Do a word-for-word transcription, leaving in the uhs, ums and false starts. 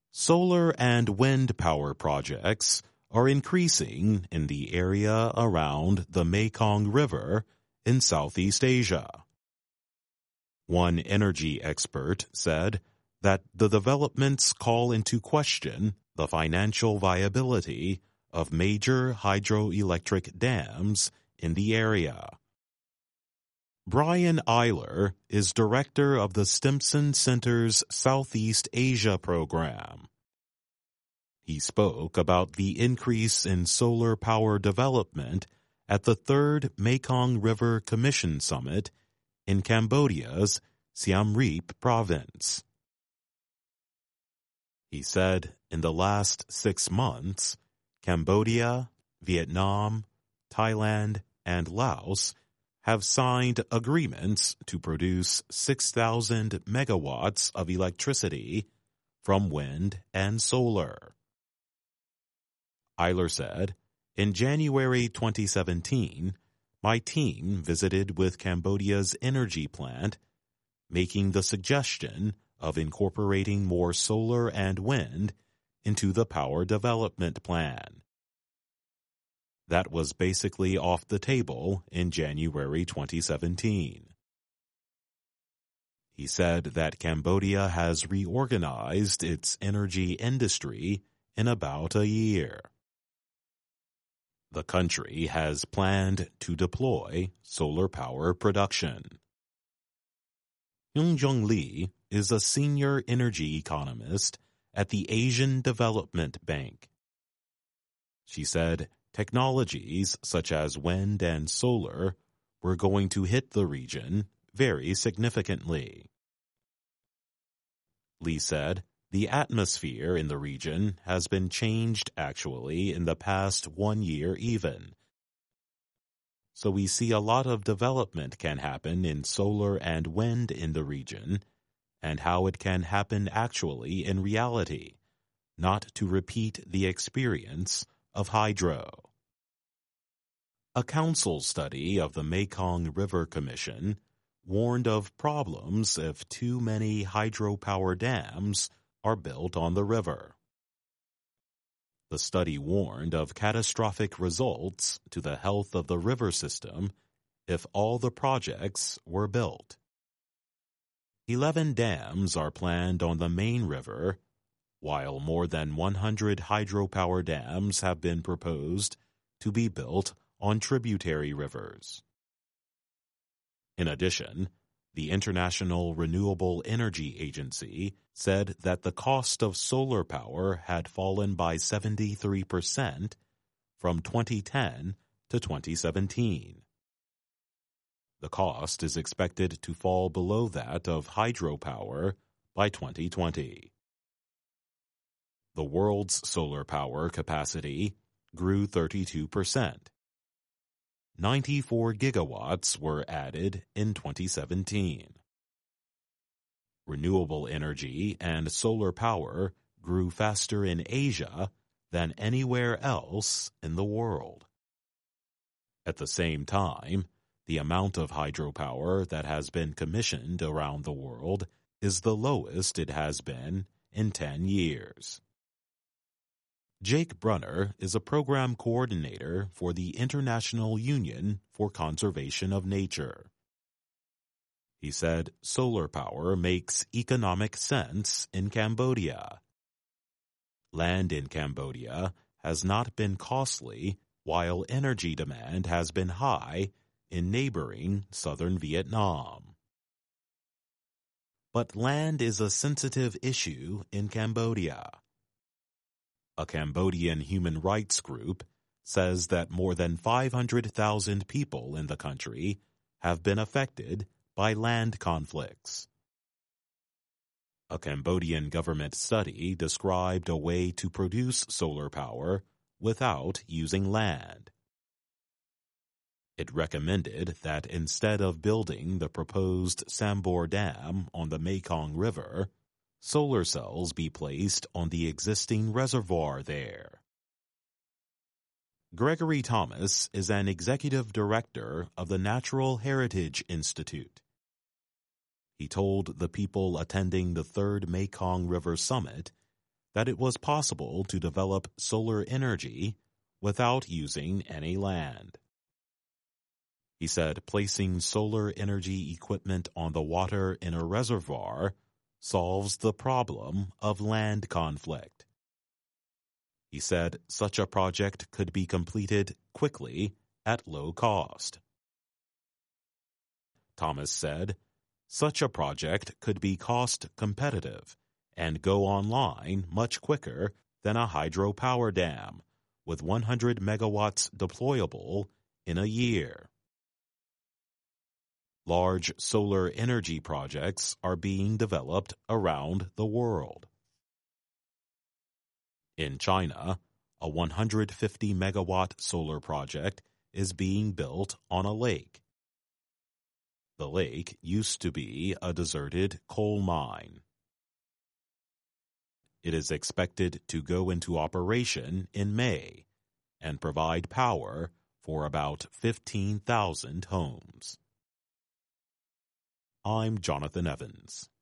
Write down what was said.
Solar and wind power projects are increasing in the area around the Mekong River in Southeast Asia. One energy expert said that the developments call into question the financial viability of major hydroelectric dams in the area. Brian Eiler is director of the Stimson Center's Southeast Asia program. He spoke about the increase in solar power development at the third Mekong River Commission Summit in Cambodia's Siem Reap province. He said in the last six months, Cambodia, Vietnam, Thailand, and Laos have signed agreements to produce six thousand megawatts of electricity from wind and solar. Eiler said, in January twenty seventeen, my team visited with Cambodia's energy plant, making the suggestion of incorporating more solar and wind into the power development plan. That was basically off the table in January twenty seventeen. He said that Cambodia has reorganized its energy industry in about a year. The country has planned to deploy solar power production. Hyunjung Lee is a senior energy economist at the Asian Development Bank. She said technologies such as wind and solar were going to hit the region very significantly. Lee said, the atmosphere in the region has been changed actually in the past one year even. So we see a lot of development can happen in solar and wind in the region, and how it can happen actually in reality, not to repeat the experience of hydro. A council study of the Mekong River Commission warned of problems if too many hydropower dams are built on the river. The study warned of catastrophic results to the health of the river system if all the projects were built. Eleven dams are planned on the main river, while more than one hundred hydropower dams have been proposed to be built on tributary rivers. In addition, the International Renewable Energy Agency said that the cost of solar power had fallen by seventy-three percent from twenty ten to twenty seventeen. The cost is expected to fall below that of hydropower by twenty twenty. The world's solar power capacity grew thirty-two percent. ninety-four gigawatts were added in twenty seventeen. Renewable energy and solar power grew faster in Asia than anywhere else in the world. At the same time, the amount of hydropower that has been commissioned around the world is the lowest it has been in ten years. Jake Brunner is a program coordinator for the International Union for Conservation of Nature. He said solar power makes economic sense in Cambodia. Land in Cambodia has not been costly, while energy demand has been high in neighboring southern Vietnam. But land is a sensitive issue in Cambodia. A Cambodian human rights group says that more than five hundred thousand people in the country have been affected by land conflicts. A Cambodian government study described a way to produce solar power without using land. It recommended that instead of building the proposed Sambor Dam on the Mekong River, solar cells be placed on the existing reservoir there. Gregory Thomas is an executive director of the Natural Heritage Institute. He told the people attending the third Mekong River Summit that it was possible to develop solar energy without using any land. He said placing solar energy equipment on the water in a reservoir solves the problem of land conflict. He said such a project could be completed quickly at low cost. Thomas said such a project could be cost competitive and go online much quicker than a hydropower dam, with one hundred megawatts deployable in a year. Large solar energy projects are being developed around the world. In China, a one hundred fifty megawatt solar project is being built on a lake. The lake used to be a deserted coal mine. It is expected to go into operation in May and provide power for about fifteen thousand homes. I'm Jonathan Evans.